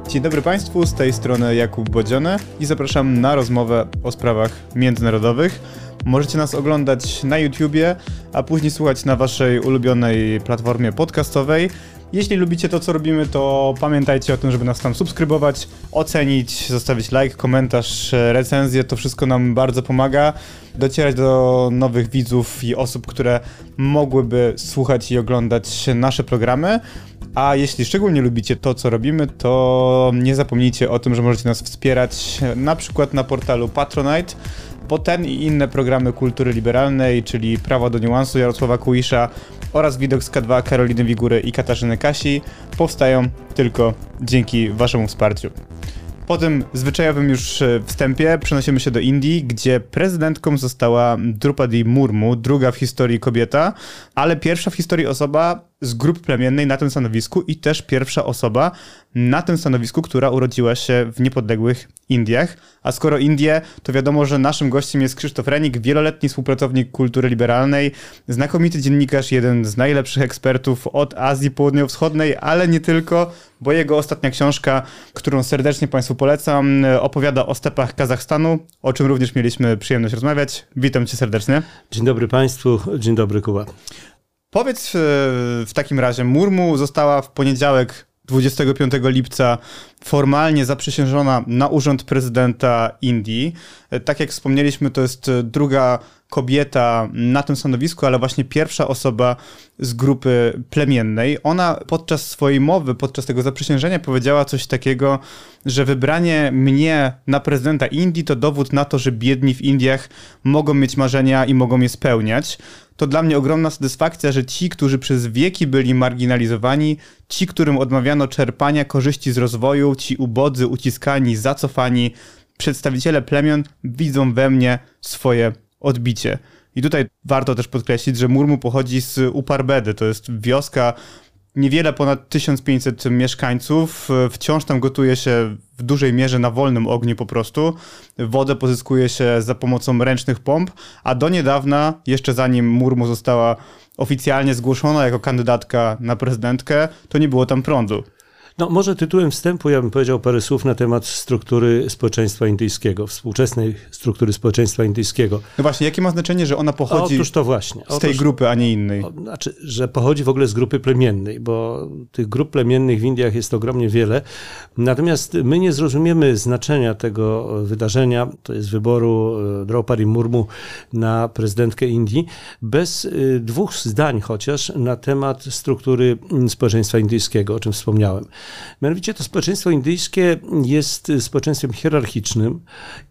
Dzień dobry Państwu, z tej strony Jakub Bodziony i zapraszam na rozmowę o sprawach międzynarodowych. Możecie nas oglądać na YouTubie, a później słuchać na Waszej ulubionej platformie podcastowej. Jeśli lubicie to, co robimy, to pamiętajcie o tym, żeby nas tam subskrybować, ocenić, zostawić like, komentarz, recenzję. To wszystko nam bardzo pomaga docierać do nowych widzów i osób, które mogłyby słuchać i oglądać nasze programy. A jeśli szczególnie lubicie to, co robimy, to nie zapomnijcie o tym, że możecie nas wspierać na przykład na portalu Patronite, bo ten i inne programy kultury liberalnej, czyli Prawo do niuansu Jarosława Kułisza oraz Widok z K2 Karoliny Wigury i Katarzyny Kasi powstają tylko dzięki waszemu wsparciu. Po tym zwyczajowym już wstępie przenosimy się do Indii, gdzie prezydentką została Draupadi Murmu, druga w historii kobieta, ale pierwsza w historii osoba z grupy plemiennej na tym stanowisku i też pierwsza osoba na tym stanowisku, która urodziła się w niepodległych Indiach. A skoro Indie, to wiadomo, że naszym gościem jest Krzysztof Renik, wieloletni współpracownik kultury liberalnej, znakomity dziennikarz, jeden z najlepszych ekspertów od Azji Południowo-Wschodniej, ale nie tylko, bo jego ostatnia książka, którą serdecznie Państwu polecam, opowiada o stepach Kazachstanu, o czym również mieliśmy przyjemność rozmawiać. Witam Cię serdecznie. Dzień dobry Państwu, dzień dobry Kuba. Powiedz w takim razie, Murmu została w poniedziałek 25 lipca formalnie zaprzysiężona na urząd prezydenta Indii. Tak jak wspomnieliśmy, to jest druga kobieta na tym stanowisku, ale właśnie pierwsza osoba z grupy plemiennej. Ona podczas swojej mowy, podczas tego zaprzysiężenia powiedziała coś takiego, że wybranie mnie na prezydenta Indii to dowód na to, że biedni w Indiach mogą mieć marzenia i mogą je spełniać. To dla mnie ogromna satysfakcja, że ci, którzy przez wieki byli marginalizowani, ci, którym odmawiano czerpania korzyści z rozwoju, ci ubodzy, uciskani, zacofani, przedstawiciele plemion widzą we mnie swoje odbicie. I tutaj warto też podkreślić, że Murmu pochodzi z Uparbedy, to jest wioska niewiele ponad 1500 mieszkańców. Wciąż tam gotuje się w dużej mierze na wolnym ogniu po prostu. Wodę pozyskuje się za pomocą ręcznych pomp, a do niedawna, jeszcze zanim Murmu została oficjalnie zgłoszona jako kandydatka na prezydentkę, to nie było tam prądu. No może tytułem wstępu ja bym powiedział parę słów na temat struktury społeczeństwa indyjskiego, współczesnej struktury społeczeństwa indyjskiego. No właśnie, jakie ma znaczenie, że ona pochodzi z tej grupy, a nie innej? Znaczy, że pochodzi w ogóle z grupy plemiennej, bo tych grup plemiennych w Indiach jest ogromnie wiele. Natomiast my nie zrozumiemy znaczenia tego wydarzenia, to jest wyboru Draupadi Murmu na prezydentkę Indii, bez dwóch zdań chociaż na temat struktury społeczeństwa indyjskiego, o czym wspomniałem. Mianowicie to społeczeństwo indyjskie jest społeczeństwem hierarchicznym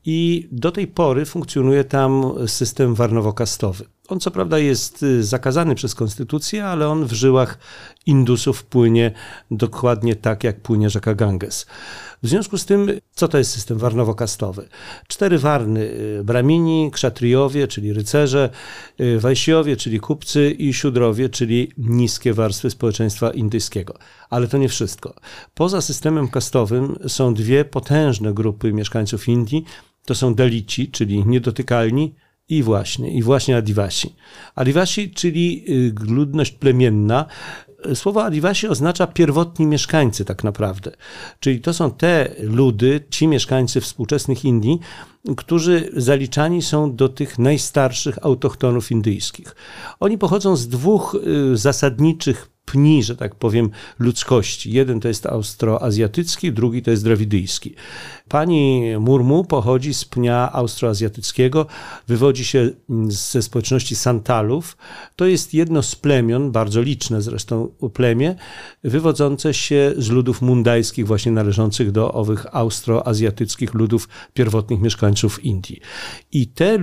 i do tej pory funkcjonuje tam system warnowo-kastowy. On co prawda jest zakazany przez konstytucję, ale on w żyłach Indusów płynie dokładnie tak, jak płynie rzeka Ganges. W związku z tym, co to jest system warnowo-kastowy? 4 warny, bramini, kszatrijowie, czyli rycerze, wajsjowie, czyli kupcy i siudrowie, czyli niskie warstwy społeczeństwa indyjskiego. Ale to nie wszystko. Poza systemem kastowym są 2 potężne grupy mieszkańców Indii. To są Dalici, czyli niedotykalni, i właśnie Adivasi. Adivasi, czyli ludność plemienna. Słowo Adivasi oznacza pierwotni mieszkańcy tak naprawdę. Czyli to są te ludy, ci mieszkańcy współczesnych Indii, którzy zaliczani są do tych najstarszych autochtonów indyjskich. Oni pochodzą z 2 zasadniczych pni, że tak powiem, ludzkości. Jeden to jest austroazjatycki, drugi to jest drawidyjski. Pani Murmu pochodzi z pnia austroazjatyckiego, wywodzi się ze społeczności Santalów. To jest jedno z plemion, bardzo liczne zresztą plemię, wywodzące się z ludów mundajskich, właśnie należących do owych austroazjatyckich ludów pierwotnych mieszkańców Indii. I te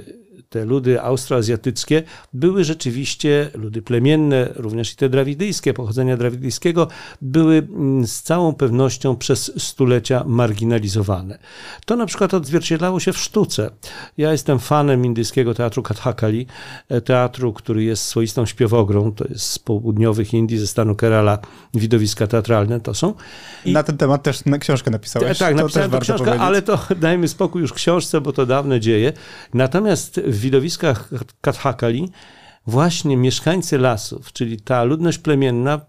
ludy austroazjatyckie były rzeczywiście, ludy plemienne, również i te drawidyjskie, pochodzenia drawidyjskiego, były z całą pewnością przez stulecia marginalizowane. To na przykład odzwierciedlało się w sztuce. Ja jestem fanem indyjskiego teatru Kathakali, teatru, który jest swoistą śpiewogrą, to jest z południowych Indii, ze stanu Kerala, widowiska teatralne to są. Na ten temat też książkę napisałeś. Tak, napisałem tę książkę, ale to dajmy spokój już książce, bo to dawne dzieje. Natomiast w widowiskach Kathakali właśnie mieszkańcy lasów, czyli ta ludność plemienna,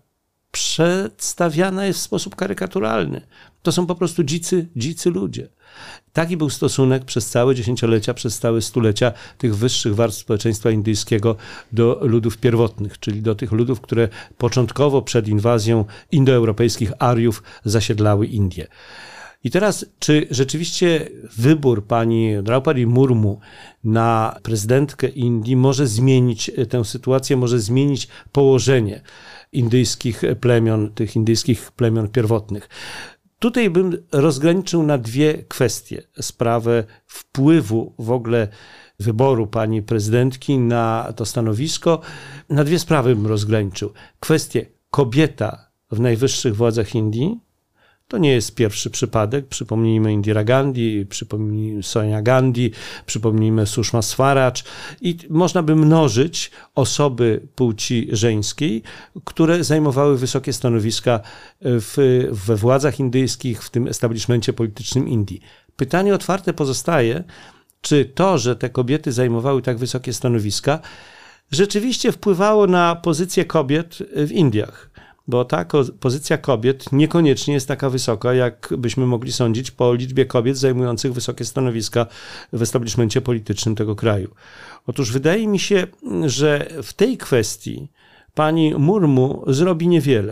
przedstawiana jest w sposób karykaturalny. To są po prostu dzicy ludzie. Taki był stosunek przez całe dziesięciolecia, przez całe stulecia tych wyższych warstw społeczeństwa indyjskiego do ludów pierwotnych, czyli do tych ludów, które początkowo przed inwazją indoeuropejskich Ariów zasiedlały Indię. I teraz, czy rzeczywiście wybór pani Draupadi Murmu na prezydentkę Indii może zmienić tę sytuację, może zmienić położenie indyjskich plemion, tych indyjskich plemion pierwotnych? Tutaj bym rozgraniczył na dwie kwestie. Sprawę wpływu w ogóle wyboru pani prezydentki na to stanowisko. Na dwie sprawy bym rozgraniczył. Kwestię kobieta w najwyższych władzach Indii. To nie jest pierwszy przypadek. Przypomnijmy Indira Gandhi, przypomnijmy Sonia Gandhi, przypomnijmy Sushma Swaraj i można by mnożyć osoby płci żeńskiej, które zajmowały wysokie stanowiska we władzach indyjskich, w tym establishmencie politycznym Indii. Pytanie otwarte pozostaje, czy to, że te kobiety zajmowały tak wysokie stanowiska, rzeczywiście wpływało na pozycję kobiet w Indiach. Bo ta pozycja kobiet niekoniecznie jest taka wysoka, jak byśmy mogli sądzić po liczbie kobiet zajmujących wysokie stanowiska w establishmencie politycznym tego kraju. Otóż wydaje mi się, że w tej kwestii pani Murmu zrobi niewiele.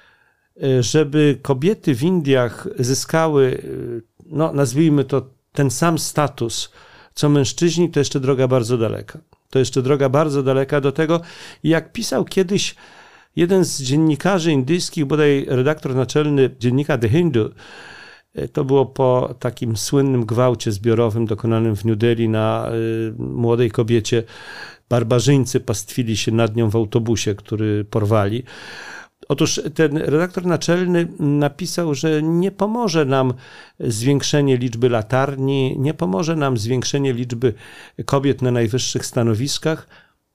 Żeby kobiety w Indiach zyskały, no nazwijmy to, ten sam status, co mężczyźni, to jeszcze droga bardzo daleka. To jeszcze droga bardzo daleka do tego, jak pisał kiedyś jeden z dziennikarzy indyjskich, bodaj redaktor naczelny dziennika The Hindu, to było po takim słynnym gwałcie zbiorowym dokonanym w New Delhi na młodej kobiecie. Barbarzyńcy pastwili się nad nią w autobusie, który porwali. Otóż ten redaktor naczelny napisał, że nie pomoże nam zwiększenie liczby latarni, nie pomoże nam zwiększenie liczby kobiet na najwyższych stanowiskach,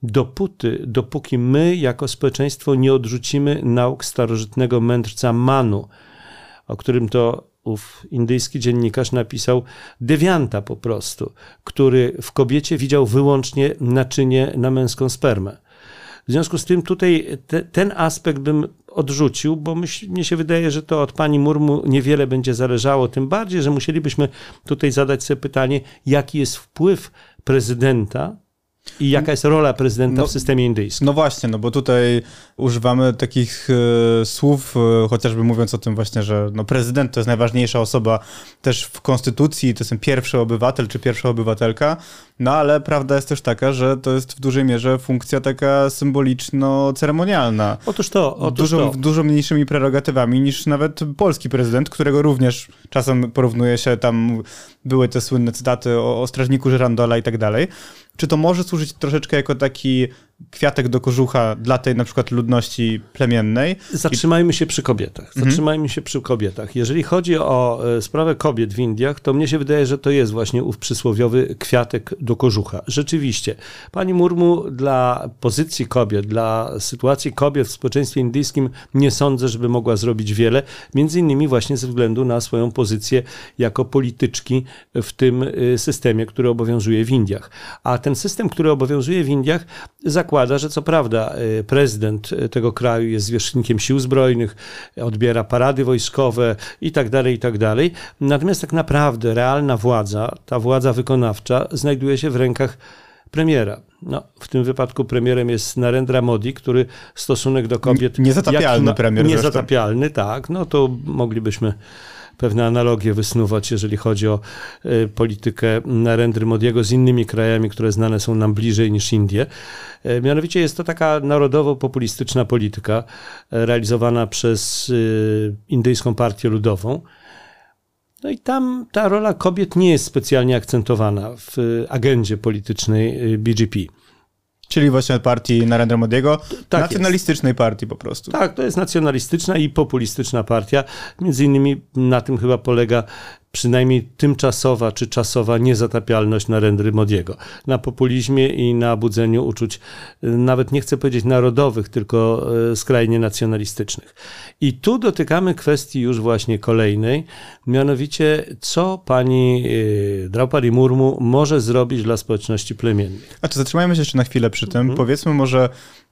dopóki my jako społeczeństwo nie odrzucimy nauk starożytnego mędrca Manu, o którym to ów indyjski dziennikarz napisał dewianta po prostu, który w kobiecie widział wyłącznie naczynie na męską spermę. W związku z tym tutaj ten aspekt bym odrzucił, bo mnie się wydaje, że to od pani Murmu niewiele będzie zależało, tym bardziej, że musielibyśmy tutaj zadać sobie pytanie, jaki jest wpływ prezydenta i jaka jest rola prezydenta w systemie indyjskim. No właśnie, no bo tutaj używamy takich słów, chociażby mówiąc o tym właśnie, że no prezydent to jest najważniejsza osoba też w konstytucji, to jest ten pierwszy obywatel czy pierwsza obywatelka, no ale prawda jest też taka, że to jest w dużej mierze funkcja taka symboliczno-ceremonialna. Dużo mniejszymi prerogatywami niż nawet polski prezydent, którego również czasem porównuje się, tam były te słynne cytaty o strażniku Żyrandola i tak dalej. Czy to może służyć troszeczkę jako taki kwiatek do kożucha dla tej na przykład ludności plemiennej? Zatrzymajmy się przy kobietach. Jeżeli chodzi o sprawę kobiet w Indiach, to mnie się wydaje, że to jest właśnie ów przysłowiowy kwiatek do kożucha. Rzeczywiście, pani Murmu dla pozycji kobiet, dla sytuacji kobiet w społeczeństwie indyjskim nie sądzę, żeby mogła zrobić wiele, między innymi właśnie ze względu na swoją pozycję jako polityczki w tym systemie, który obowiązuje w Indiach. A ten system, który obowiązuje w Indiach, zakłada, że co prawda prezydent tego kraju jest zwierzchnikiem sił zbrojnych, odbiera parady wojskowe i tak dalej, natomiast tak naprawdę realna władza, ta władza wykonawcza znajduje się w rękach premiera. No, w tym wypadku premierem jest Narendra Modi, który stosunek do kobiet... Niezatapialny premier. Niezatapialny, tak. No to moglibyśmy pewne analogie wysnuwać, jeżeli chodzi o politykę Narendry Modiego z innymi krajami, które znane są nam bliżej niż Indie. Mianowicie jest to taka narodowo-populistyczna polityka realizowana przez Indyjską Partię Ludową. No i tam ta rola kobiet nie jest specjalnie akcentowana w agendzie politycznej BJP. Czyli właśnie partii Narendra Modiego, tak nacjonalistycznej partii po prostu. Tak, to jest nacjonalistyczna i populistyczna partia. Między innymi na tym chyba polega przynajmniej tymczasowa czy czasowa niezatapialność Narendry Modiego. Na populizmie i na budzeniu uczuć, nawet nie chcę powiedzieć narodowych, tylko skrajnie nacjonalistycznych. I tu dotykamy kwestii już właśnie kolejnej, mianowicie co pani Draupadi Murmu może zrobić dla społeczności plemiennych. A to zatrzymajmy się jeszcze na chwilę przy tym. Powiedzmy może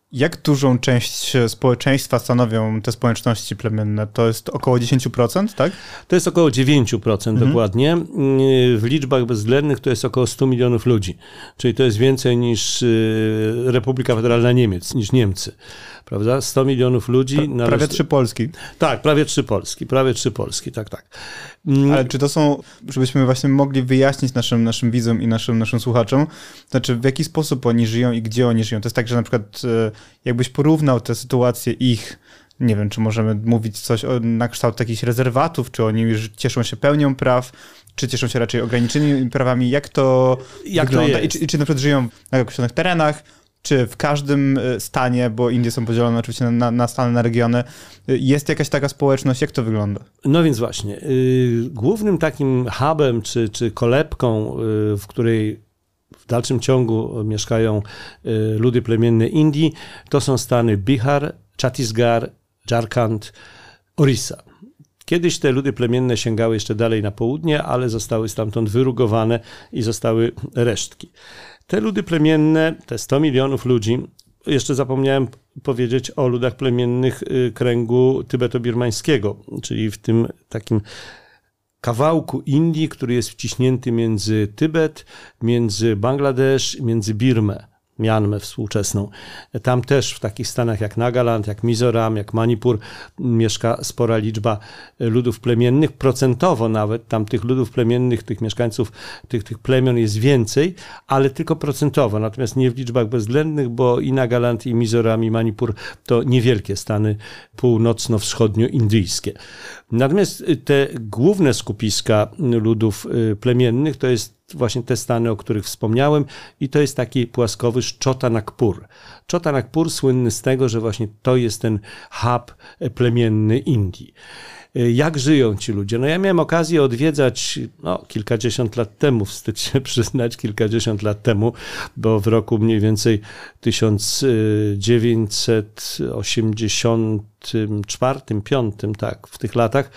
Jak dużą część społeczeństwa stanowią te społeczności plemienne? To jest około 10%, tak? To jest około 9% dokładnie. W liczbach bezwzględnych to jest około 100 milionów ludzi. Czyli to jest więcej niż Republika Federalna Niemiec, niż Niemcy. Prawda? 100 milionów ludzi. Prawie 3 Polski. Tak, prawie 3 Polski, tak. Ale czy to są, żebyśmy właśnie mogli wyjaśnić naszym widzom i naszym słuchaczom, znaczy w jaki sposób oni żyją i gdzie oni żyją? To jest tak, że na przykład jakbyś porównał tę sytuację ich, nie wiem, czy możemy mówić coś na kształt jakichś rezerwatów, czy oni już cieszą się pełnią praw, czy cieszą się raczej ograniczonymi prawami, jak to wygląda? I czy na przykład żyją na określonych terenach, czy w każdym stanie, bo Indie są podzielone oczywiście na stany, na regiony, jest jakaś taka społeczność? Jak to wygląda? No więc właśnie, głównym takim hubem czy kolebką, w której w dalszym ciągu mieszkają ludy plemienne Indii, to są stany Bihar, Chhattisgarh, Jharkhand, Orissa. Kiedyś te ludy plemienne sięgały jeszcze dalej na południe, ale zostały stamtąd wyrugowane i zostały resztki. Te ludy plemienne, te 100 milionów ludzi, jeszcze zapomniałem powiedzieć o ludach plemiennych kręgu tybetobirmańskiego, czyli w tym takim kawałku Indii, który jest wciśnięty między Tybet, między Bangladesz, między Birmę, Mianmę współczesną. Tam też w takich stanach jak Nagaland, jak Mizoram, jak Manipur mieszka spora liczba ludów plemiennych. Procentowo nawet tam tych ludów plemiennych, tych mieszkańców, tych plemion jest więcej, ale tylko procentowo. Natomiast nie w liczbach bezwzględnych, bo i Nagaland, i Mizoram, i Manipur to niewielkie stany północno-wschodnioindyjskie. Natomiast te główne skupiska ludów plemiennych to jest właśnie te stany, o których wspomniałem, i to jest taki płaskowyż Chota Nagpur. Chota Nagpur słynny z tego, że właśnie to jest ten hub plemienny Indii. Jak żyją ci ludzie? No ja miałem okazję odwiedzać kilkadziesiąt lat temu, wstyd się przyznać, kilkadziesiąt lat temu, bo w roku mniej więcej 1984-5, tak, w tych latach,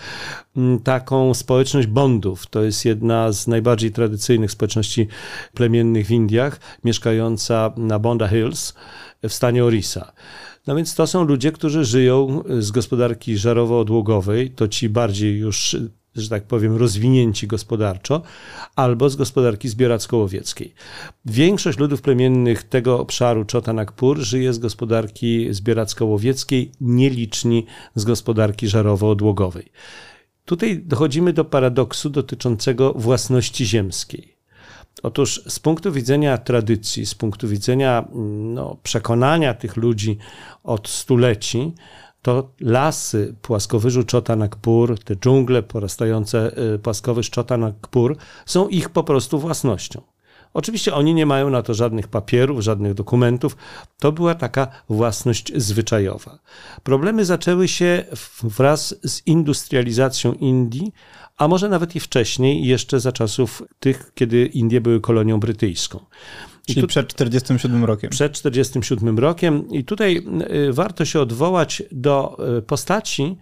taką społeczność Bondów. To jest jedna z najbardziej tradycyjnych społeczności plemiennych w Indiach, mieszkająca na Bonda Hills w stanie Orissa. No więc to są ludzie, którzy żyją z gospodarki żarowo-odłogowej, to ci bardziej już, że tak powiem, rozwinięci gospodarczo, albo z gospodarki zbieracko-łowieckiej. Większość ludów plemiennych tego obszaru Chota Nagpur żyje z gospodarki zbieracko-łowieckiej, nieliczni z gospodarki żarowo-odłogowej. Tutaj dochodzimy do paradoksu dotyczącego własności ziemskiej. Otóż z punktu widzenia tradycji, z punktu widzenia przekonania tych ludzi od stuleci, to lasy płaskowyżu Chota Nagpur, te dżungle porastające płaskowyż Chota Nagpur są ich po prostu własnością. Oczywiście oni nie mają na to żadnych papierów, żadnych dokumentów. To była taka własność zwyczajowa. Problemy zaczęły się wraz z industrializacją Indii, a może nawet i wcześniej, jeszcze za czasów tych, kiedy Indie były kolonią brytyjską. Czyli przed 1947 rokiem. Przed 1947 rokiem. I tutaj warto się odwołać do postaci,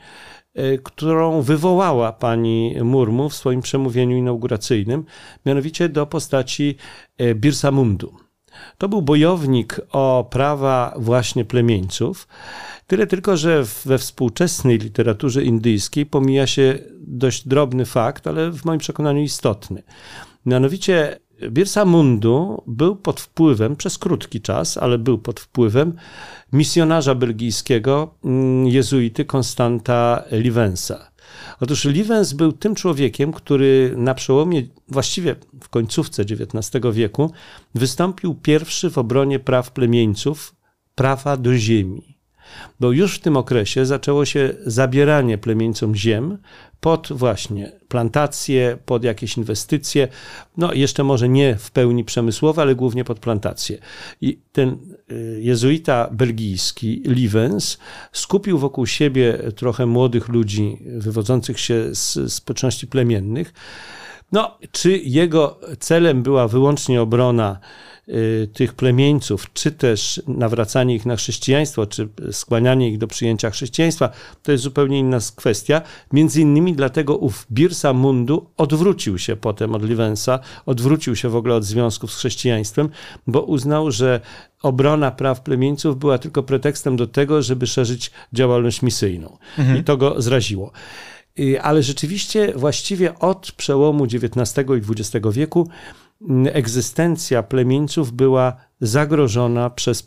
którą wywołała pani Murmu w swoim przemówieniu inauguracyjnym, mianowicie do postaci Birsa Mundu. To był bojownik o prawa właśnie plemieńców. Tyle tylko, że we współczesnej literaturze indyjskiej pomija się dość drobny fakt, ale w moim przekonaniu istotny. Mianowicie Birsa Mundu był pod wpływem, przez krótki czas, ale był pod wpływem misjonarza belgijskiego, jezuity Konstanta Livensa. Otóż Livens był tym człowiekiem, który na przełomie, właściwie w końcówce XIX wieku, wystąpił pierwszy w obronie praw plemieńców, prawa do ziemi. Bo już w tym okresie zaczęło się zabieranie plemieńcom ziem pod właśnie plantacje, pod jakieś inwestycje, jeszcze może nie w pełni przemysłowe, ale głównie pod plantacje. I ten jezuita belgijski, Livens, skupił wokół siebie trochę młodych ludzi wywodzących się z społeczności plemiennych. Czy jego celem była wyłącznie obrona tych plemieńców, czy też nawracanie ich na chrześcijaństwo, czy skłanianie ich do przyjęcia chrześcijaństwa, to jest zupełnie inna kwestia. Między innymi dlatego ów Birsa Mundu odwrócił się potem od Livensa, odwrócił się w ogóle od związków z chrześcijaństwem, bo uznał, że obrona praw plemieńców była tylko pretekstem do tego, żeby szerzyć działalność misyjną. I to go zraziło. Ale rzeczywiście właściwie od przełomu XIX i XX wieku egzystencja plemieńców była zagrożona przez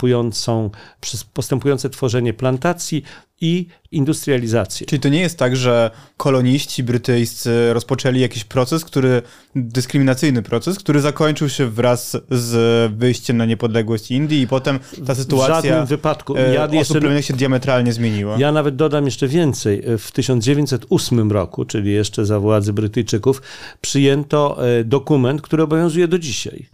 postępujące tworzenie plantacji i industrializację. Czyli to nie jest tak, że koloniści brytyjscy rozpoczęli jakiś proces, dyskryminacyjny proces, który zakończył się wraz z wyjściem na niepodległość Indii i potem ta sytuacja w żadnym wypadku. osób plemiennych się diametralnie zmieniła. Ja nawet dodam jeszcze więcej. W 1908 roku, czyli jeszcze za władzy Brytyjczyków, przyjęto dokument, który obowiązuje do dzisiaj.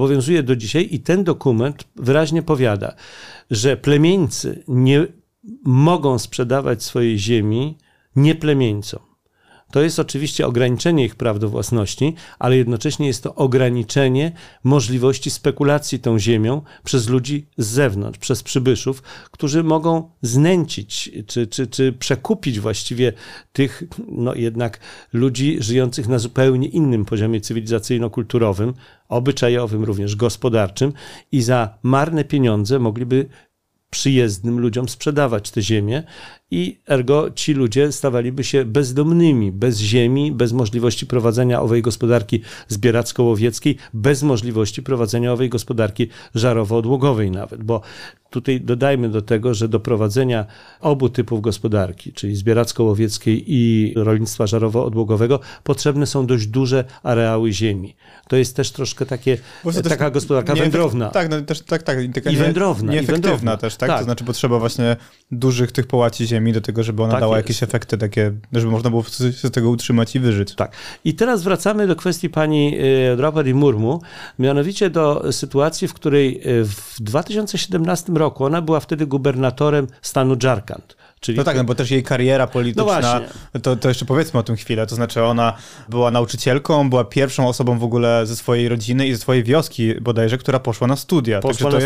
I ten dokument wyraźnie powiada, że plemieńcy nie mogą sprzedawać swojej ziemi nieplemieńcom. To jest oczywiście ograniczenie ich praw do własności, ale jednocześnie jest to ograniczenie możliwości spekulacji tą ziemią przez ludzi z zewnątrz, przez przybyszów, którzy mogą znęcić czy przekupić właściwie tych jednak ludzi żyjących na zupełnie innym poziomie cywilizacyjno-kulturowym, obyczajowym, również gospodarczym i za marne pieniądze mogliby przyjezdnym ludziom sprzedawać te ziemię i ergo ci ludzie stawaliby się bezdomnymi, bez ziemi, bez możliwości prowadzenia owej gospodarki zbieracko-łowieckiej, bez możliwości prowadzenia owej gospodarki żarowo-odłogowej nawet, bo tutaj dodajmy do tego, że do prowadzenia obu typów gospodarki, czyli zbieracko-łowieckiej i rolnictwa żarowo-odłogowego, potrzebne są dość duże areały ziemi. To jest też troszkę taka gospodarka wędrowna. I wędrowna. Nieefektywna też, tak? To znaczy potrzeba właśnie dużych tych połaci ziemi do tego, żeby ona dała jakieś efekty takie, żeby można było się z tego utrzymać i wyżyć. Tak. I teraz wracamy do kwestii pani Draupadi Murmu, mianowicie do sytuacji, w której w 2017 roku, ona była wtedy gubernatorem stanu Jharkhand. Czyli bo też jej kariera polityczna, to jeszcze powiedzmy o tym chwilę, to znaczy ona była nauczycielką, była pierwszą osobą w ogóle ze swojej rodziny i ze swojej wioski bodajże, która poszła na studia.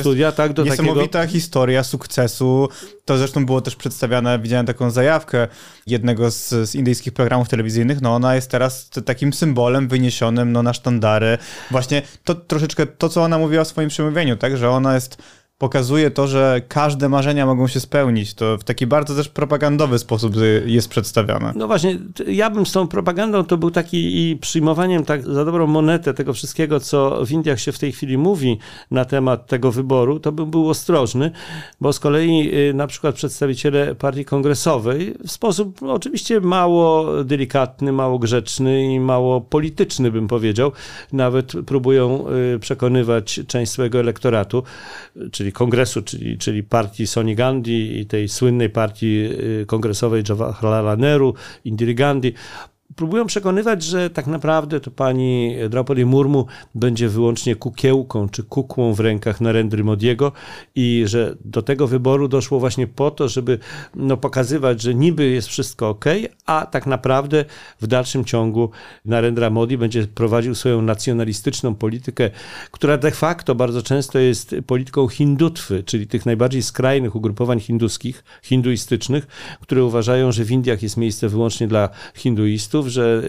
Do niesamowita historia sukcesu. To zresztą było też przedstawiane, widziałem taką zajawkę jednego z indyjskich programów telewizyjnych, ona jest teraz takim symbolem wyniesionym na sztandary. Właśnie to troszeczkę to, co ona mówiła w swoim przemówieniu, tak, że ona pokazuje to, że każde marzenia mogą się spełnić. To w taki bardzo też propagandowy sposób jest przedstawiane. No właśnie, ja bym z tą propagandą to był taki i przyjmowaniem tak za dobrą monetę tego wszystkiego, co w Indiach się w tej chwili mówi na temat tego wyboru, to bym był ostrożny, bo z kolei na przykład przedstawiciele partii kongresowej w sposób oczywiście mało delikatny, mało grzeczny i mało polityczny, bym powiedział, nawet próbują przekonywać część swojego elektoratu, czyli kongresu, czyli partii Sonii Gandhi i tej słynnej partii kongresowej Jawaharlala Nehru, Indira Gandhi, próbują przekonywać, że tak naprawdę to pani Draupadi Murmu będzie wyłącznie kukiełką czy kukłą w rękach Narendry Modiego i że do tego wyboru doszło właśnie po to, żeby pokazywać, że niby jest wszystko okej, a tak naprawdę w dalszym ciągu Narendra Modi będzie prowadził swoją nacjonalistyczną politykę, która de facto bardzo często jest polityką hindutwy, czyli tych najbardziej skrajnych ugrupowań hinduistycznych, które uważają, że w Indiach jest miejsce wyłącznie dla hinduistów, że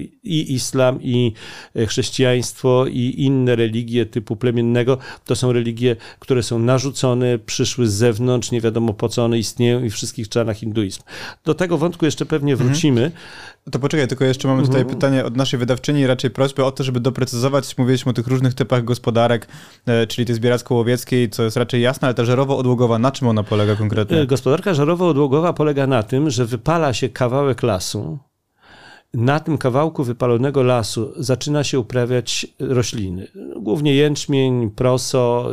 i islam, i chrześcijaństwo, i inne religie typu plemiennego to są religie, które są narzucone, przyszły z zewnątrz, nie wiadomo po co one istnieją i wszystkich trzeba na hinduizm. Do tego wątku jeszcze pewnie wrócimy. To poczekaj, tylko jeszcze mamy tutaj pytanie od naszej wydawczyni, raczej prośbę o to, żeby doprecyzować, mówiliśmy o tych różnych typach gospodarek, czyli tej zbieracko-łowieckiej, co jest raczej jasne, ale ta żarowo-odłogowa, na czym ona polega konkretnie? Gospodarka żarowo-odłogowa polega na tym, że wypala się kawałek lasu. Na tym kawałku wypalonego lasu zaczyna się uprawiać rośliny. Głównie jęczmień, proso,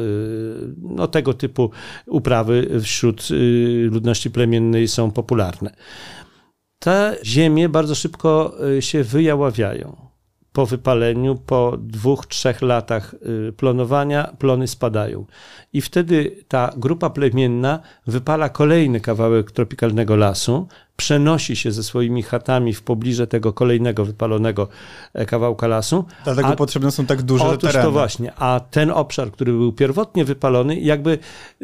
tego typu uprawy wśród ludności plemiennej są popularne. Te ziemie bardzo szybko się wyjaławiają. po wypaleniu, po 2-3 latach plonowania, plony spadają. I wtedy ta grupa plemienna wypala kolejny kawałek tropikalnego lasu, przenosi się ze swoimi chatami w pobliże tego kolejnego wypalonego kawałka lasu. Dlatego potrzebne są tak duże tereny. Otóż to właśnie, a ten obszar, który był pierwotnie wypalony, jakby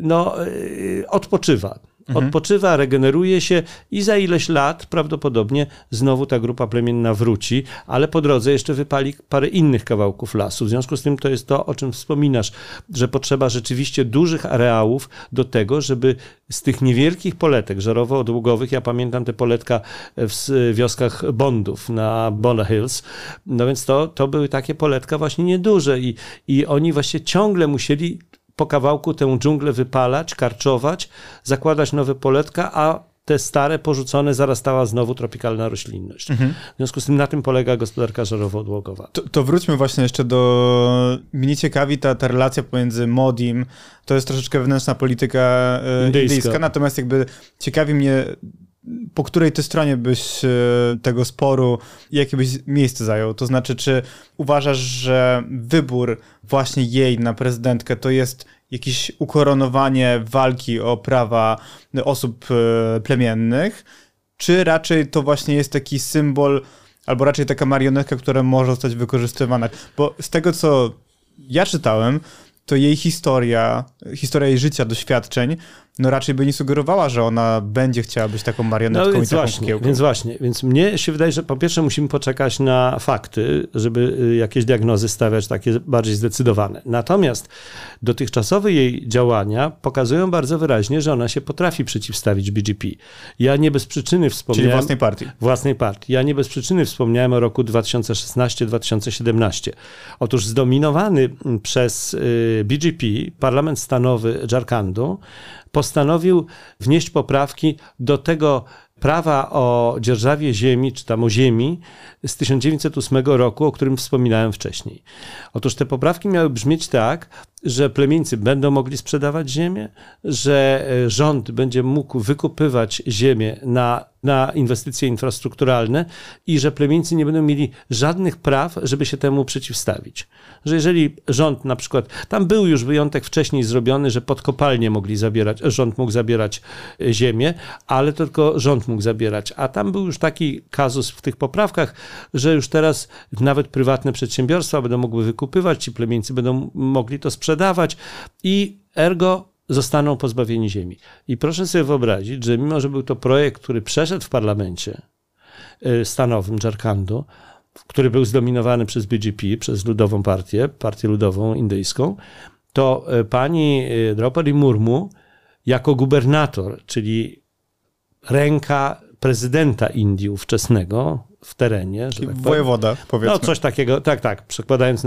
odpoczywa. Odpoczywa, regeneruje się i za ileś lat prawdopodobnie znowu ta grupa plemienna wróci, ale po drodze jeszcze wypali parę innych kawałków lasu. W związku z tym to jest to, o czym wspominasz, że potrzeba rzeczywiście dużych areałów do tego, żeby z tych niewielkich poletek żarowo-odłogowych, ja pamiętam te poletka w wioskach Bondów na Bona Hills, no więc to były takie poletka właśnie nieduże i oni właśnie ciągle musieli po kawałku tę dżunglę wypalać, karczować, zakładać nowe poletka, a te stare, porzucone, zarastała znowu tropikalna roślinność. W związku z tym na tym polega gospodarka żarowo-odłogowa. To wróćmy właśnie jeszcze do... Mnie ciekawi ta relacja pomiędzy Modim, to jest troszeczkę wewnętrzna polityka indyjska, natomiast jakby ciekawi mnie, po której ty stronie byś tego sporu, jakie byś miejsce zajął? To znaczy, czy uważasz, że wybór właśnie jej na prezydentkę to jest jakieś ukoronowanie walki o prawa osób plemiennych, czy raczej to właśnie jest taki symbol, albo raczej taka marionetka, która może zostać wykorzystywana? Bo z tego, co ja czytałem, to jej historia jej życia, doświadczeń, no raczej by nie sugerowała, że ona będzie chciała być taką marionetką i taką kukiełką. Więc mnie się wydaje, że po pierwsze musimy poczekać na fakty, żeby jakieś diagnozy stawiać takie bardziej zdecydowane. Natomiast dotychczasowe jej działania pokazują bardzo wyraźnie, że ona się potrafi przeciwstawić BJP. Ja nie bez przyczyny wspomniałem... Czyli własnej partii. Własnej partii. Ja nie bez przyczyny wspomniałem o roku 2016-2017. Otóż zdominowany przez BJP parlament stanowy Dżarkhandu postanowił wnieść poprawki do tego prawa o dzierżawie ziemi, czy tam o ziemi z 1908 roku, o którym wspominałem wcześniej. Otóż te poprawki miały brzmieć tak, że plemieńcy będą mogli sprzedawać ziemię, że rząd będzie mógł wykupywać ziemię na inwestycje infrastrukturalne i że plemieńcy nie będą mieli żadnych praw, żeby się temu przeciwstawić. Że jeżeli rząd na przykład, tam był już wyjątek wcześniej zrobiony, że pod kopalnie rząd mógł zabierać ziemię, ale tylko rząd mógł zabierać. A tam był już taki kazus w tych poprawkach, że już teraz nawet prywatne przedsiębiorstwa będą mogły wykupywać, ci plemieńcy będą mogli to sprzedawać i ergo zostaną pozbawieni ziemi. I proszę sobie wyobrazić, że mimo, że był to projekt, który przeszedł w parlamencie stanowym Dżarkhandu, który był zdominowany przez BJP, przez Ludową Partię Ludową Indyjską, to pani Draupadi Murmu jako gubernator, czyli ręka prezydenta Indii ówczesnego w terenie. Że tak wojewoda, powiedzmy. No coś takiego, tak, przekładając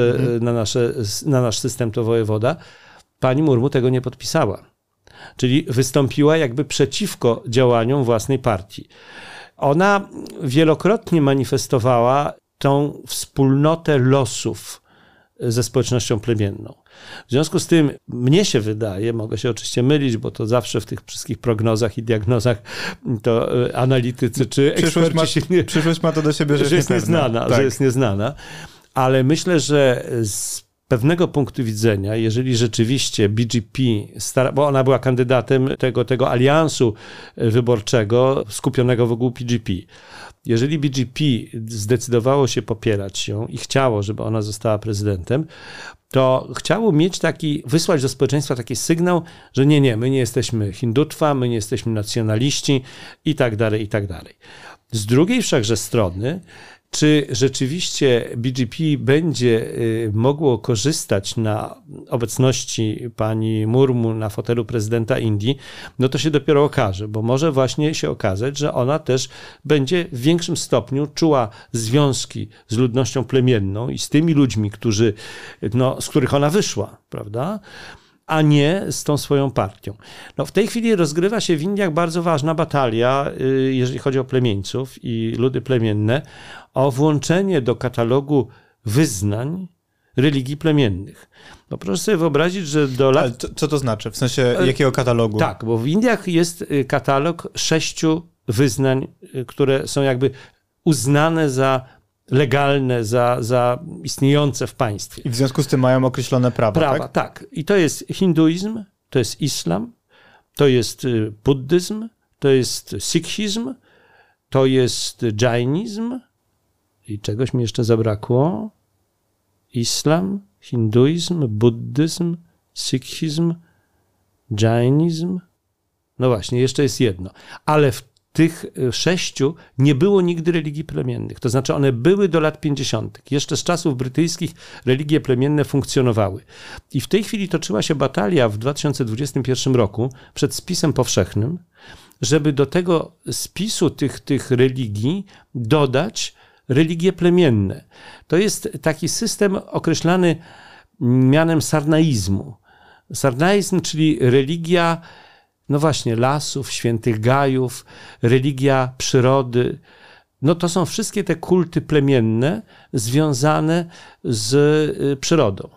na nasz system to wojewoda, pani Murmu tego nie podpisała. Czyli wystąpiła jakby przeciwko działaniom własnej partii. Ona wielokrotnie manifestowała tą wspólnotę losów ze społecznością plemienną. W związku z tym mnie się wydaje, mogę się oczywiście mylić, bo to zawsze w tych wszystkich prognozach i diagnozach to analitycy czy eksperci przyszłość ma to do siebie, że jest nieznana, tak. Że jest nieznana, ale myślę, że z pewnego punktu widzenia, jeżeli rzeczywiście BJP, bo ona była kandydatem tego aliansu wyborczego skupionego wokół BJP, jeżeli BJP zdecydowało się popierać ją i chciało, żeby ona została prezydentem, to chciało wysłać do społeczeństwa taki sygnał, że nie, my nie jesteśmy Hindutwa, my nie jesteśmy nacjonaliści i tak dalej, i tak dalej. Z drugiej wszakże strony, czy rzeczywiście BJP będzie mogło korzystać na obecności pani Murmu na fotelu prezydenta Indii, no to się dopiero okaże, bo może właśnie się okazać, że ona też będzie w większym stopniu czuła związki z ludnością plemienną i z tymi ludźmi, z których ona wyszła, prawda? A nie z tą swoją partią. No, w tej chwili rozgrywa się w Indiach bardzo ważna batalia, jeżeli chodzi o plemieńców i ludy plemienne, o włączenie do katalogu wyznań religii plemiennych. No proszę sobie wyobrazić, że do lat... Ale co to znaczy? W sensie jakiego katalogu? Tak, bo w Indiach jest katalog 6 wyznań, które są jakby uznane za legalne, za istniejące w państwie. I w związku z tym mają określone prawa, tak. I to jest hinduizm, to jest islam, to jest buddyzm, to jest sikhizm, to jest dżainizm i czegoś mi jeszcze zabrakło. Islam, hinduizm, buddyzm, sikhizm, dżainizm. No właśnie, jeszcze jest jedno. Ale w tych 6 nie było nigdy religii plemiennych. To znaczy one były do lat 50. Jeszcze z czasów brytyjskich religie plemienne funkcjonowały. I w tej chwili toczyła się batalia w 2021 roku przed spisem powszechnym, żeby do tego spisu tych religii dodać religie plemienne. To jest taki system określany mianem sarnaizmu. Sarnaizm, czyli religia, no właśnie, lasów, świętych gajów, religia przyrody. No to są wszystkie te kulty plemienne związane z przyrodą.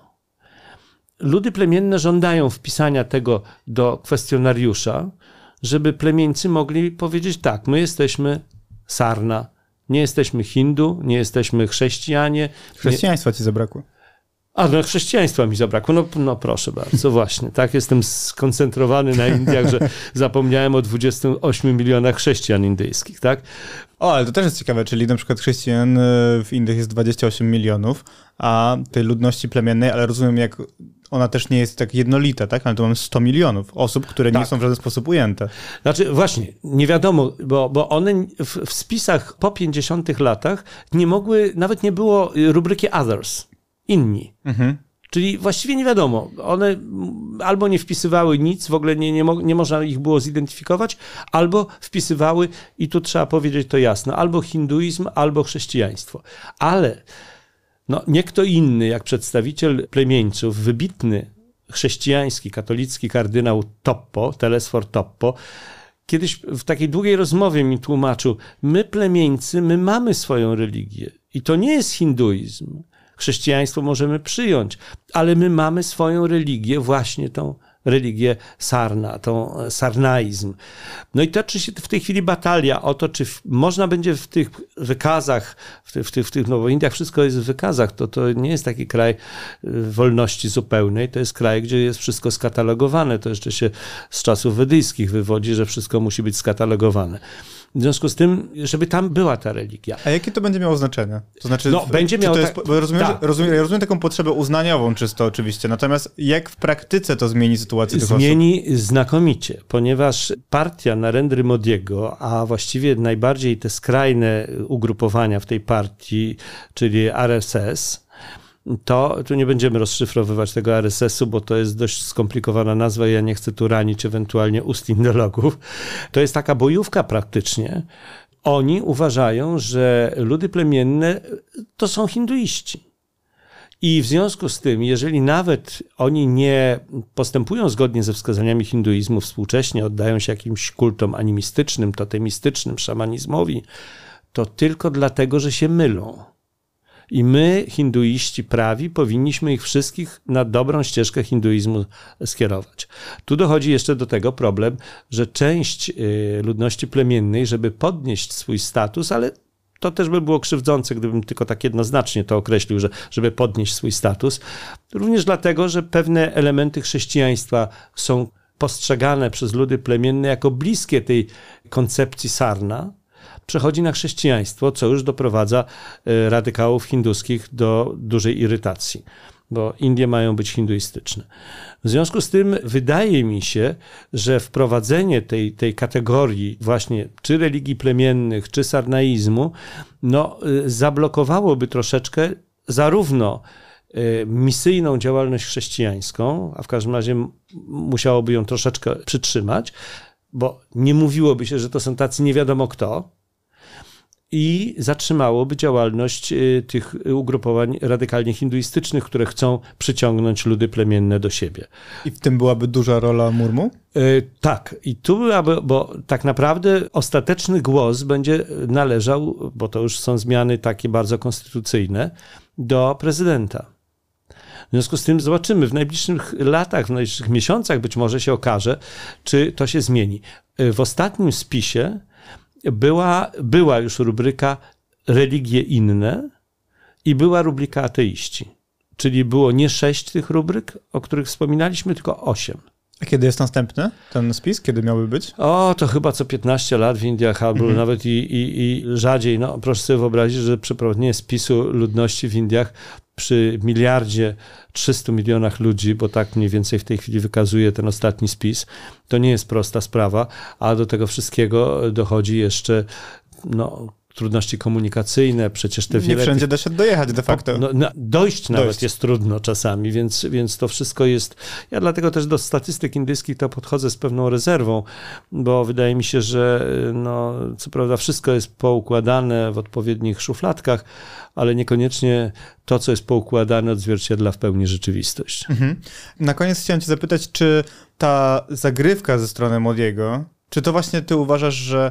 Ludy plemienne żądają wpisania tego do kwestionariusza, żeby plemieńcy mogli powiedzieć tak, my jesteśmy Sarna, nie jesteśmy Hindu, nie jesteśmy chrześcijanie. Chrześcijaństwa ci zabrakło. No chrześcijaństwa mi zabrakło. No proszę bardzo, właśnie. Tak, jestem skoncentrowany na Indiach, że zapomniałem o 28 milionach chrześcijan indyjskich, tak? Ale to też jest ciekawe, czyli na przykład chrześcijan w Indiach jest 28 milionów, a tej ludności plemiennej, ale rozumiem, jak ona też nie jest tak jednolita, tak? Ale tu mamy 100 milionów osób, które nie są w żaden sposób ujęte. Znaczy właśnie, nie wiadomo, bo one w spisach po 50 latach nawet nie było rubryki others, inni. Czyli właściwie nie wiadomo. One albo nie wpisywały nic, w ogóle nie można ich było zidentyfikować, albo wpisywały, i tu trzeba powiedzieć to jasno, albo hinduizm, albo chrześcijaństwo. Ale nie kto inny, jak przedstawiciel plemieńców, wybitny chrześcijański, katolicki kardynał Toppo, Telesfor Toppo, kiedyś w takiej długiej rozmowie mi tłumaczył, my plemieńcy, my mamy swoją religię i to nie jest hinduizm. Chrześcijaństwo możemy przyjąć, ale my mamy swoją religię, właśnie tą religię Sarna, tą sarnaizm. No i toczy się w tej chwili batalia o to, czy można będzie w tych wykazach, w tych Indiach wszystko jest w wykazach, to nie jest taki kraj wolności zupełnej, to jest kraj, gdzie jest wszystko skatalogowane, to jeszcze się z czasów wedyjskich wywodzi, że wszystko musi być skatalogowane. W związku z tym, żeby tam była ta religia. A jakie to będzie miało znaczenie? To znaczy, będzie miało bo rozumiem taką potrzebę uznaniową czysto oczywiście, natomiast jak w praktyce to zmieni sytuację tych osób? Zmieni znakomicie, ponieważ partia Narendry Modiego, a właściwie najbardziej te skrajne ugrupowania w tej partii, czyli RSS, tu nie będziemy rozszyfrowywać tego RSS-u, bo to jest dość skomplikowana nazwa i ja nie chcę tu ranić ewentualnie ust indologów. To jest taka bojówka praktycznie. Oni uważają, że ludy plemienne to są hinduiści. I w związku z tym, jeżeli nawet oni nie postępują zgodnie ze wskazaniami hinduizmu, współcześnie oddają się jakimś kultom animistycznym, totemistycznym, szamanizmowi, to tylko dlatego, że się mylą. I my, hinduiści prawi, powinniśmy ich wszystkich na dobrą ścieżkę hinduizmu skierować. Tu dochodzi jeszcze do tego problem, że część ludności plemiennej, żeby podnieść swój status, ale to też by było krzywdzące, gdybym tylko tak jednoznacznie to określił, żeby podnieść swój status, również dlatego, że pewne elementy chrześcijaństwa są postrzegane przez ludy plemienne jako bliskie tej koncepcji sarna, przechodzi na chrześcijaństwo, co już doprowadza radykałów hinduskich do dużej irytacji, bo Indie mają być hinduistyczne. W związku z tym wydaje mi się, że wprowadzenie tej kategorii właśnie czy religii plemiennych, czy sarnaizmu, zablokowałoby troszeczkę zarówno misyjną działalność chrześcijańską, a w każdym razie musiałoby ją troszeczkę przytrzymać, bo nie mówiłoby się, że to są tacy nie wiadomo kto, i zatrzymałoby działalność tych ugrupowań radykalnie hinduistycznych, które chcą przyciągnąć ludy plemienne do siebie. I w tym byłaby duża rola Murmu? Tak. I tu byłaby, bo tak naprawdę ostateczny głos będzie należał, bo to już są zmiany takie bardzo konstytucyjne, do prezydenta. W związku z tym zobaczymy w najbliższych latach, w najbliższych miesiącach być może się okaże, czy to się zmieni. W ostatnim spisie była już rubryka religie inne i była rubryka ateiści. Czyli było nie 6 tych rubryk, o których wspominaliśmy, tylko 8. A kiedy jest następny ten spis? Kiedy miałby być? To chyba co 15 lat w Indiach, albo nawet i rzadziej. No, proszę sobie wyobrazić, że przeprowadzenie spisu ludności w Indiach przy 1,3 miliarda ludzi, bo tak mniej więcej w tej chwili wykazuje ten ostatni spis, to nie jest prosta sprawa, a do tego wszystkiego dochodzi jeszcze trudności komunikacyjne, przecież te Nie wszędzie da się dojechać de facto. Dojść nawet jest trudno czasami, więc to wszystko jest... Ja dlatego też do statystyk indyjskich to podchodzę z pewną rezerwą, bo wydaje mi się, że co prawda wszystko jest poukładane w odpowiednich szufladkach, ale niekoniecznie to, co jest poukładane, odzwierciedla w pełni rzeczywistość. Na koniec chciałem cię zapytać, czy ta zagrywka ze strony Modiego, czy to właśnie ty uważasz, że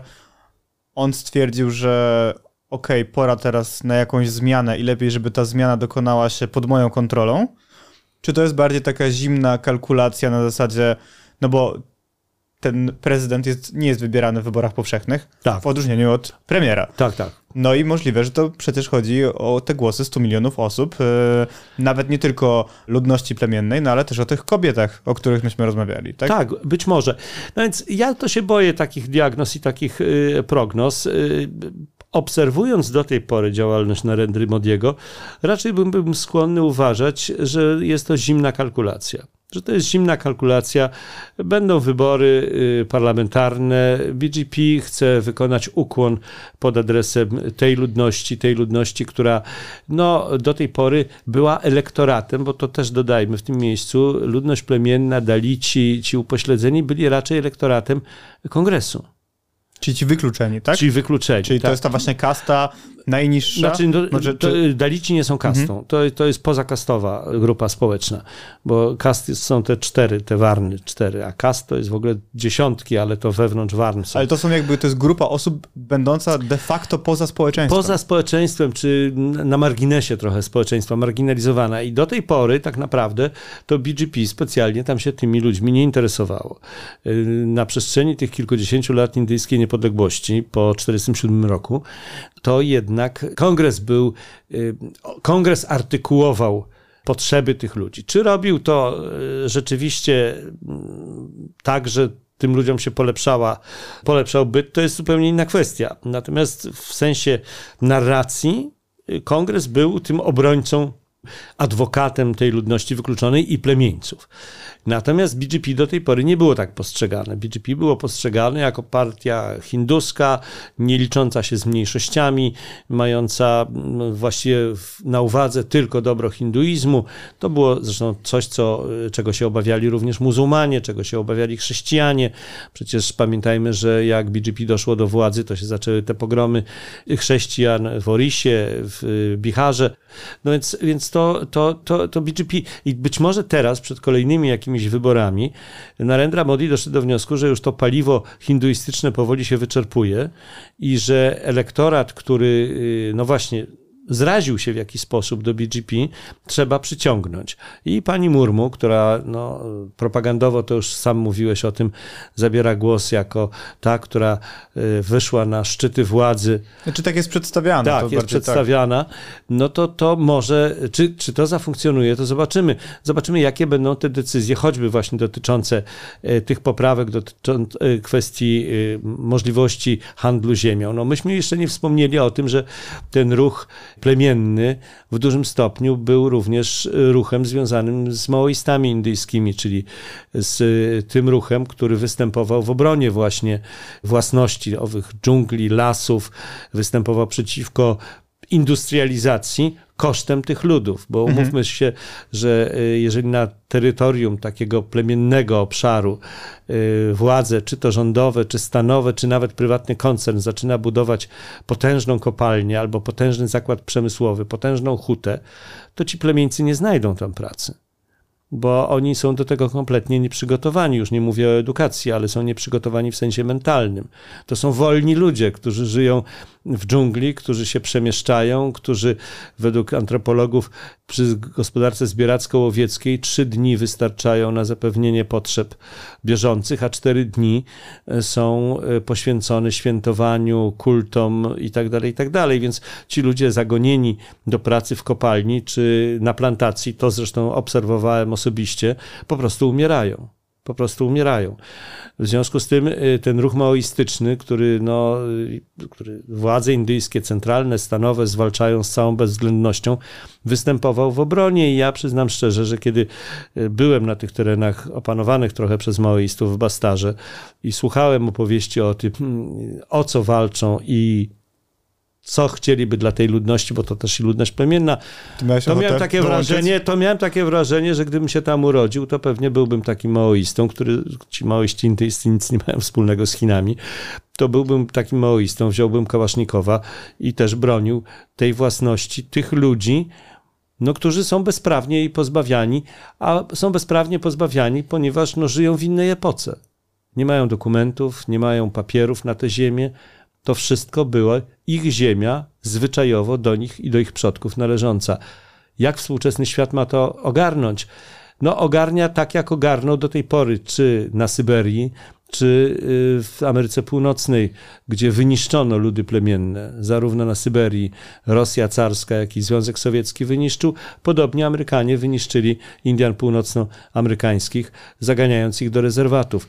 on stwierdził, że pora teraz na jakąś zmianę i lepiej, żeby ta zmiana dokonała się pod moją kontrolą? Czy to jest bardziej taka zimna kalkulacja na zasadzie, bo ten prezydent nie jest wybierany w wyborach powszechnych, w odróżnieniu od premiera. Tak. No i możliwe, że to przecież chodzi o te głosy 100 milionów osób, nawet nie tylko ludności plemiennej, ale też o tych kobietach, o których myśmy rozmawiali, tak? Tak, być może. No więc ja to się boję takich diagnoz i takich prognoz. Obserwując do tej pory działalność Narendry Modiego, raczej bym skłonny uważać, że jest to zimna kalkulacja. Że to jest zimna kalkulacja. Będą wybory parlamentarne. BJP chce wykonać ukłon pod adresem tej ludności, która do tej pory była elektoratem, bo to też dodajmy w tym miejscu, ludność plemienna, Dalici, ci upośledzeni byli raczej elektoratem kongresu. Czyli ci wykluczeni, tak? Czyli wykluczeni. Czyli to jest ta właśnie kasta najniższa? Dalici nie są kastą. To jest pozakastowa grupa społeczna, bo kasty są te 4, te warny 4, a kast to jest w ogóle dziesiątki, ale to wewnątrz warn są. Ale to jest grupa osób będąca de facto poza społeczeństwem. Poza społeczeństwem, czy na marginesie trochę społeczeństwa, marginalizowana. I do tej pory tak naprawdę to BJP specjalnie tam się tymi ludźmi nie interesowało. Na przestrzeni tych kilkudziesięciu lat indyjskiej niepodległości po 1947 roku, to jednak kongres artykułował potrzeby tych ludzi. Czy robił to rzeczywiście tak, że tym ludziom się polepszał byt, to jest zupełnie inna kwestia. Natomiast w sensie narracji kongres był tym obrońcą, adwokatem tej ludności wykluczonej i plemieńców. Natomiast BJP do tej pory nie było tak postrzegane. BJP było postrzegane jako partia hinduska, nie licząca się z mniejszościami, mająca właściwie na uwadze tylko dobro hinduizmu. To było zresztą coś, czego się obawiali również muzułmanie, czego się obawiali chrześcijanie. Przecież pamiętajmy, że jak BJP doszło do władzy, to się zaczęły te pogromy chrześcijan w Orisie, w Biharze. No więc to BJP i być może teraz przed kolejnymi jakimiś wyborami Narendra Modi doszedł do wniosku, że już to paliwo hinduistyczne powoli się wyczerpuje i że elektorat, który właśnie zraził się w jakiś sposób do BJP, trzeba przyciągnąć. I pani Murmu, która propagandowo, to już sam mówiłeś o tym, zabiera głos jako ta, która wyszła na szczyty władzy. Czy tak jest przedstawiana? Tak, jest przedstawiana. Tak. No to może, czy to zafunkcjonuje, to zobaczymy. Zobaczymy, jakie będą te decyzje, choćby właśnie dotyczące tych poprawek, dotyczące kwestii możliwości handlu ziemią. Myśmy jeszcze nie wspomnieli o tym, że ten ruch plemienny w dużym stopniu był również ruchem związanym z maoistami indyjskimi, czyli z tym ruchem, który występował w obronie właśnie własności owych dżungli, lasów, występował przeciwko industrializacji kosztem tych ludów, bo umówmy się, że jeżeli na terytorium takiego plemiennego obszaru władze, czy to rządowe, czy stanowe, czy nawet prywatny koncern zaczyna budować potężną kopalnię albo potężny zakład przemysłowy, potężną hutę, to ci plemieńcy nie znajdą tam pracy. bo oni są do tego kompletnie nieprzygotowani. Już nie mówię o edukacji, ale są nieprzygotowani w sensie mentalnym. To są wolni ludzie, którzy żyją w dżungli, którzy się przemieszczają, którzy według antropologów przy gospodarce zbieracko-łowieckiej 3 dni wystarczają na zapewnienie potrzeb bieżących, a 4 dni są poświęcone świętowaniu, kultom itd. Więc ci ludzie zagonieni do pracy w kopalni czy na plantacji, to zresztą obserwowałem osobiście, po prostu umierają. W związku z tym ten ruch maoistyczny, który władze indyjskie, centralne, stanowe zwalczają z całą bezwzględnością, występował w obronie i ja przyznam szczerze, że kiedy byłem na tych terenach opanowanych trochę przez maoistów w Bastarze i słuchałem opowieści o tym, o co walczą i co chcieliby dla tej ludności, bo to też i ludność plemienna, to miałem takie wrażenie, że gdybym się tam urodził, to pewnie byłbym takim maoistą, ci maoiści indyjscy nic nie mają wspólnego z Chinami, to byłbym takim maoistą, wziąłbym kałasznikowa i też bronił tej własności tych ludzi, którzy są bezprawnie pozbawiani, a są bezprawnie pozbawiani, ponieważ żyją w innej epoce. Nie mają dokumentów, nie mają papierów na tę ziemię. To wszystko była ich ziemia, zwyczajowo do nich i do ich przodków należąca. Jak współczesny świat ma to ogarnąć? Ogarnia tak, jak ogarnął do tej pory, czy na Syberii, czy w Ameryce Północnej, gdzie wyniszczono ludy plemienne, zarówno na Syberii Rosja carska, jak i Związek Sowiecki wyniszczył. Podobnie Amerykanie wyniszczyli Indian północnoamerykańskich, zaganiając ich do rezerwatów.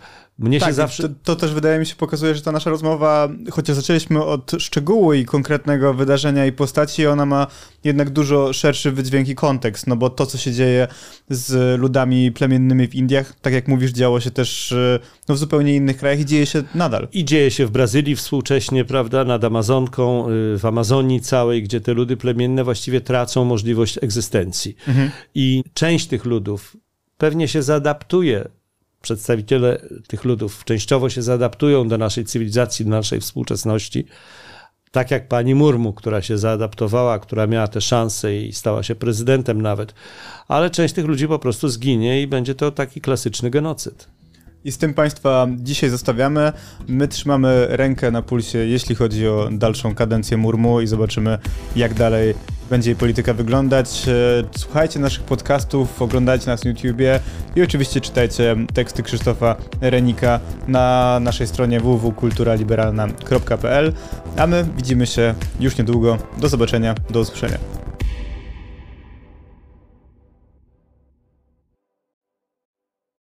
To też wydaje mi się pokazuje, że ta nasza rozmowa, chociaż zaczęliśmy od szczegółu i konkretnego wydarzenia i postaci, ona ma jednak dużo szerszy wydźwięk i kontekst, bo to, co się dzieje z ludami plemiennymi w Indiach, tak jak mówisz, działo się też w zupełnie innych krajach i dzieje się nadal. I dzieje się w Brazylii współcześnie, prawda, nad Amazonką, w Amazonii całej, gdzie te ludy plemienne właściwie tracą możliwość egzystencji. I część tych ludów pewnie się zaadaptuje. Przedstawiciele tych ludów częściowo się zaadaptują do naszej cywilizacji, do naszej współczesności. Tak jak pani Murmu, która się zaadaptowała, która miała te szanse i stała się prezydentem nawet. Ale część tych ludzi po prostu zginie i będzie to taki klasyczny genocyd. I z tym Państwa dzisiaj zostawiamy. My trzymamy rękę na pulsie, jeśli chodzi o dalszą kadencję Murmu i zobaczymy, jak dalej będzie jej polityka wyglądać. Słuchajcie naszych podcastów, oglądajcie nas na YouTubie i oczywiście czytajcie teksty Krzysztofa Renika na naszej stronie www.kulturaliberalna.pl. A my widzimy się już niedługo. Do zobaczenia, do usłyszenia.